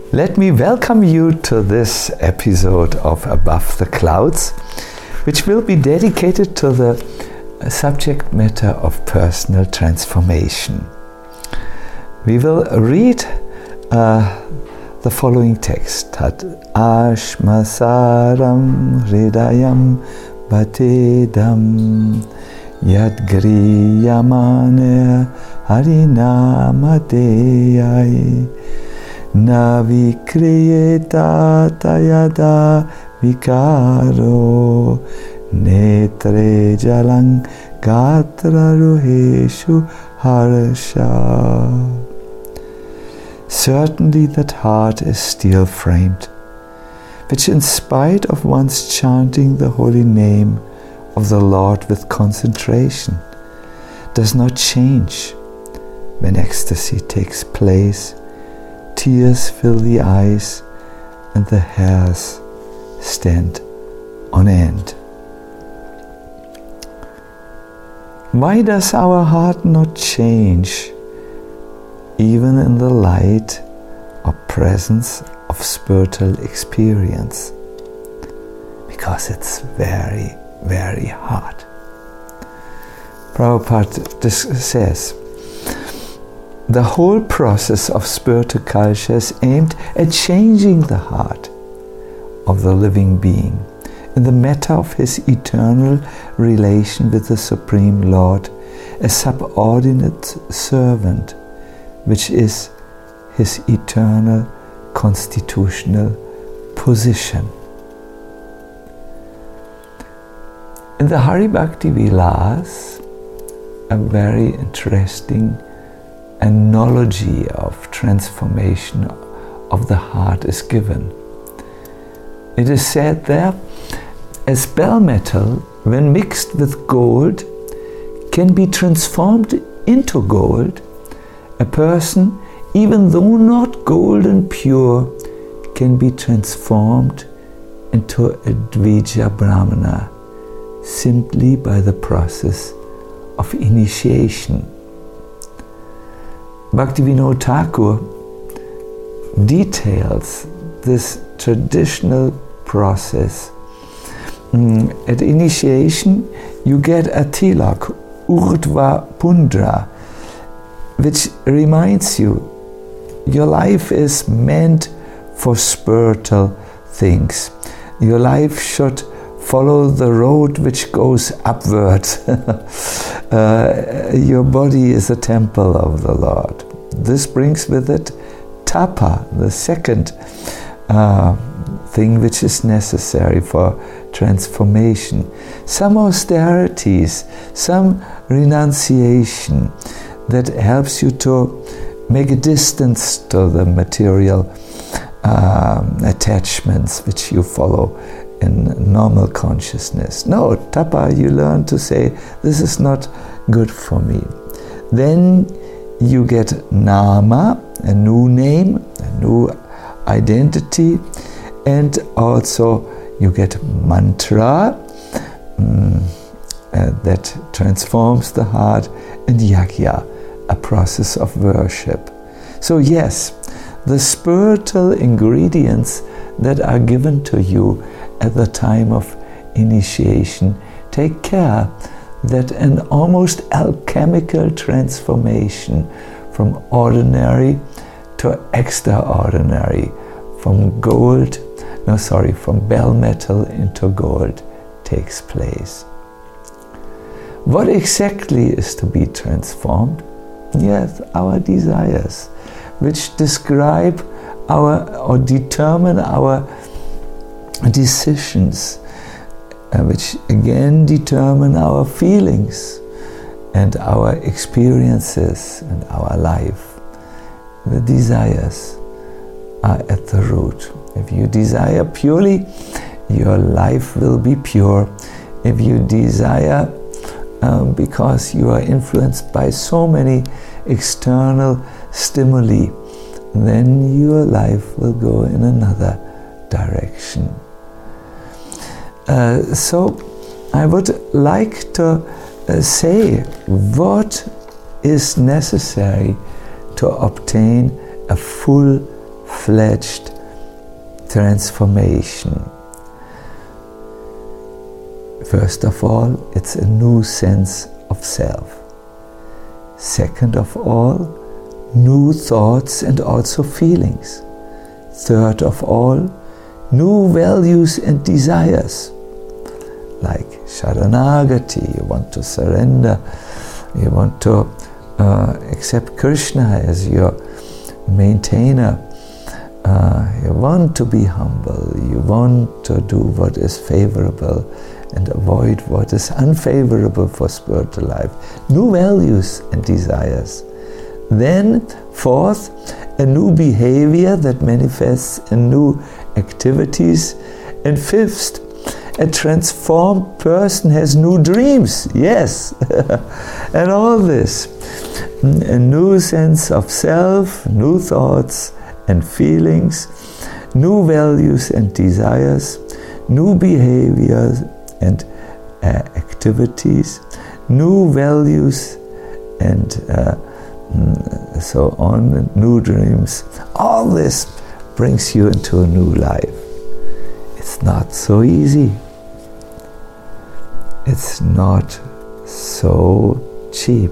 Let me welcome you to this episode of Above the Clouds, which will be dedicated to the subject matter of personal transformation. We will read the following text: Tat ashmasaram hridayam batedam yadgriyamane harinamadeyai navikriyeta tayada vikaro netre jalang gatra ruheshu harsha. Certainly that heart is steel-framed, which in spite of one's chanting the holy name of the Lord with concentration, does not change. When ecstasy takes place, tears fill the eyes and the hairs stand on end. Why does our heart not change even in the light or presence of spiritual experience? Because it's very, very hard. Prabhupada says, the whole process of spiritual culture is aimed at changing the heart of the living being in the matter of his eternal relation with the Supreme Lord, a subordinate servant, which is his eternal constitutional position. In the Hari Bhakti Vilas, a very interesting analogy of transformation of the heart is given. It is said there, as bell metal, when mixed with gold, can be transformed into gold, a person, even though not golden pure, can be transformed into a Dvija Brahmana simply by the process of initiation. Bhaktivinoda Thakur details this traditional process. At initiation, you get a tilak, urdhva pundra, which reminds you your life is meant for spiritual things. Your life should follow the road which goes upward. Your body is a temple of the Lord. This brings with it tapa, the second thing which is necessary for transformation. Some austerities, some renunciation that helps you to make a distance to the material attachments which you follow in normal consciousness. No, tapa, you learn to say, this is not good for me. Then you get nama, a new name, a new identity, and also you get mantra that transforms the heart, and yajna, a process of worship. So yes, the spiritual ingredients that are given to you at the time of initiation take care that an almost alchemical transformation from ordinary to extraordinary, from bell metal into gold takes place. What exactly is to be transformed? Yes, our desires, which describe or determine our decisions, which again determine our feelings and our experiences and our life. The desires are at the root. If you desire purely, your life will be pure. If you desire because you are influenced by so many external stimuli, then your life will go in another direction. So I would like to say what is necessary to obtain a full full-fledged transformation. First of all, it's a new sense of self. Second of all, new thoughts and also feelings. Third of all, new values and desires, like Sharanagati. You want to surrender, you want to accept Krishna as your maintainer, you want to be humble, you want to do what is favorable and avoid what is unfavorable for spiritual life. New values and desires. Then, fourth, a new behavior that manifests in new activities. And fifth, a transformed person has new dreams. Yes, and all this. A new sense of self, new thoughts and feelings, new values and desires, new behaviors and activities, new values and so on, new dreams. All this brings you into a new life. It's not so easy. It's not so cheap.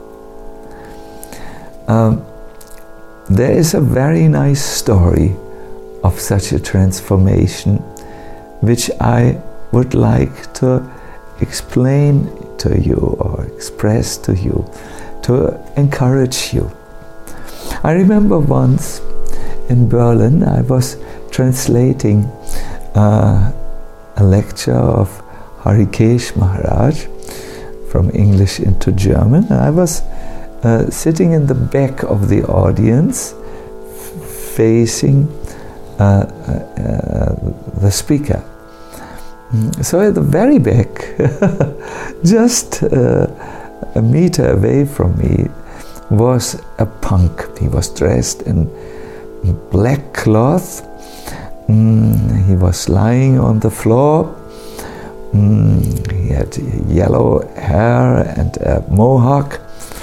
There is a very nice story of such a transformation which I would like to explain to you or express to you to encourage you. I remember once in Berlin I was translating a lecture of Harikesh Maharaj from English into German, and I was sitting in the back of the audience facing the speaker. So at the very back, just a meter away from me, was a punk. He was dressed in black cloth. He was lying on the floor. He had yellow hair and a mohawk.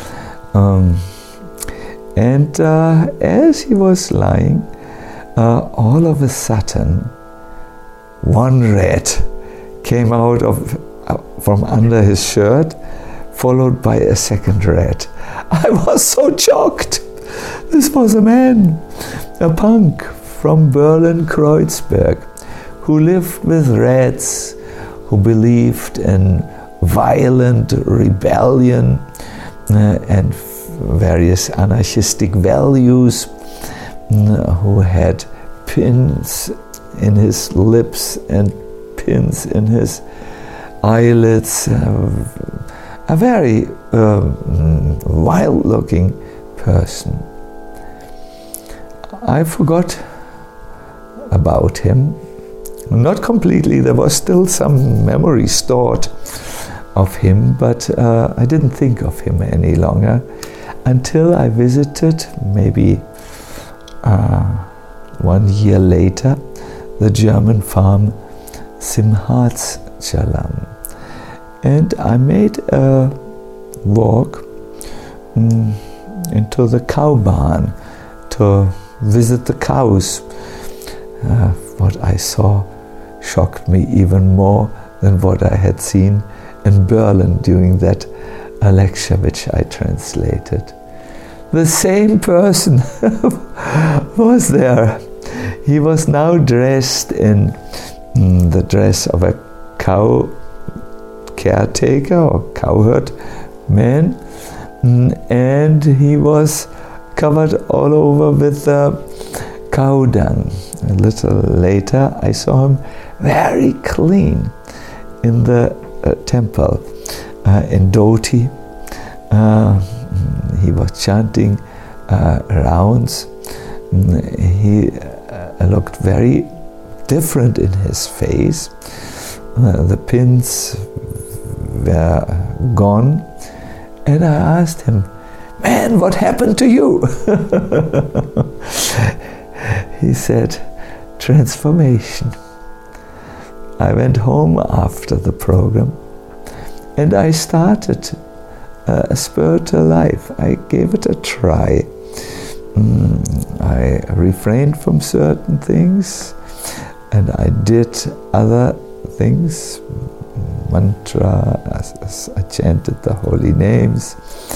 And as he was lying, all of a sudden, one rat came out from under his shirt, followed by a second rat. I was so shocked. This was a man, a punk from Berlin-Kreuzberg, who lived with rats, who believed in violent rebellion and various anarchistic values, who had pins in his lips and pins in his eyelids, a very wild-looking person. I forgot about him. Not completely, there was still some memory stored of him, but I didn't think of him any longer until I visited, maybe 1 year later, the German farm Simhatschalam. And I made a walk into the cow barn to visit the cows. What I saw shocked me even more than what I had seen in Berlin during that lecture which I translated. The same person was there. He was now dressed in the dress of a cow caretaker or cowherd man, and he was covered all over with cow dung. A little later I saw him very clean in the temple in Doti. He was chanting rounds. He looked very different in his face. The pins were gone, and I asked him, "Man, what happened to you?" He said, "Transformation." I went home after the program and I started a spiritual life. I gave it a try. I refrained from certain things and I did other things, mantra, I chanted the holy names.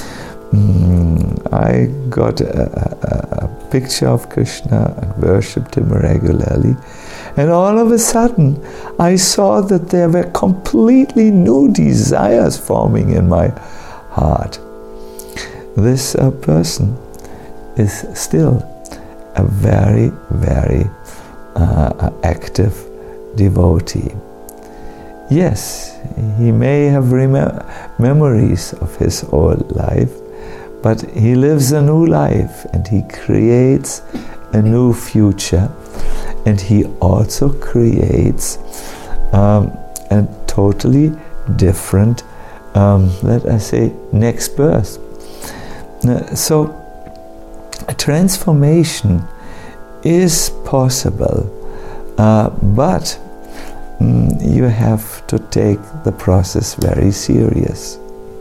I got a picture of Krishna and worshipped him regularly. And all of a sudden, I saw that there were completely new desires forming in my heart. This person is still a very, very active devotee. Yes, he may have memories of his old life, but he lives a new life and he creates a new future, and he also creates a totally different, let us say, next birth. So a transformation is possible, but you have to take the process very serious.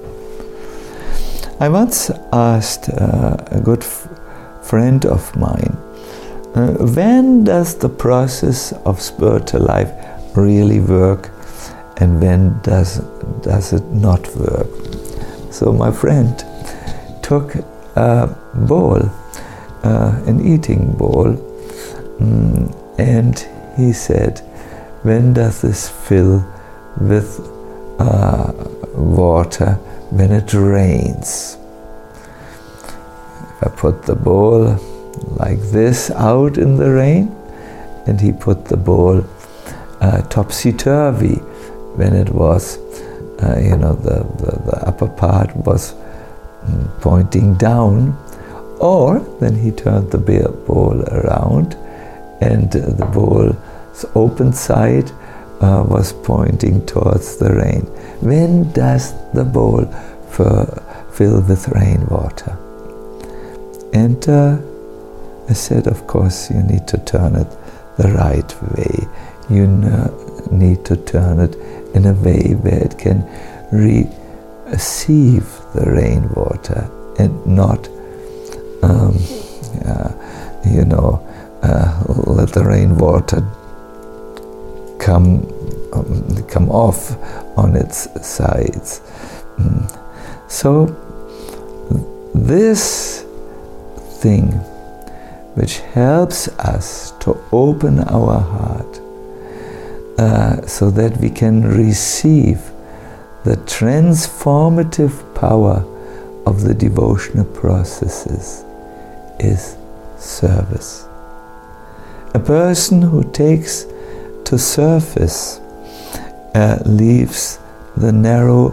I once asked a good friend of mine, when does the process of spiritual life really work and when does it not work? So my friend took a bowl, an eating bowl, and he said, when does this fill with water? When it rains. If I put the bowl like this out in the rain, and he put the bowl topsy-turvy when it was, the upper part was pointing down, or then he turned the bowl around and the bowl's open side was pointing towards the rain. When does the bowl fill with rainwater? And I said, of course, you need to turn it the right way. You need to turn it in a way where it can receive the rainwater and not, let the rainwater come off on its sides. So this thing which helps us to open our heart so that we can receive the transformative power of the devotional processes is service. A person who takes to service leaves the narrow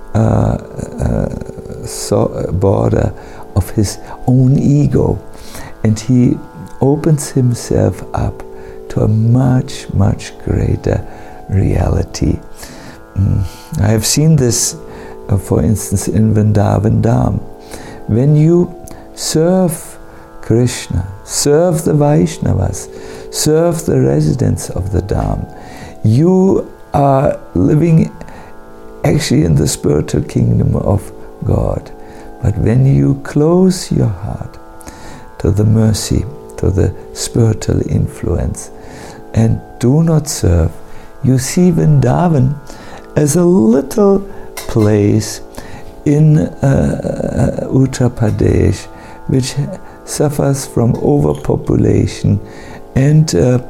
border of his own ego, and he opens himself up to a much, much greater reality. I have seen this, for instance, in Vrindavan Dham. When you serve Krishna, serve the Vaishnavas, serve the residents of the Dham, you are living actually in the spiritual kingdom of God. But when you close your heart to the mercy, to the spiritual influence, and do not serve, you see Vrindavan as a little place in Uttar Pradesh which suffers from overpopulation and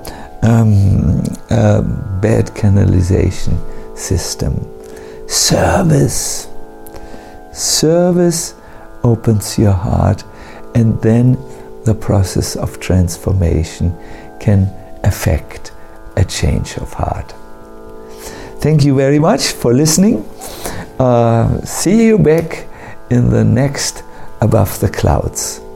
bad canalization system. Service opens your heart, and then the process of transformation can affect a change of heart. Thank you very much for listening. See you back in the next Above the Clouds.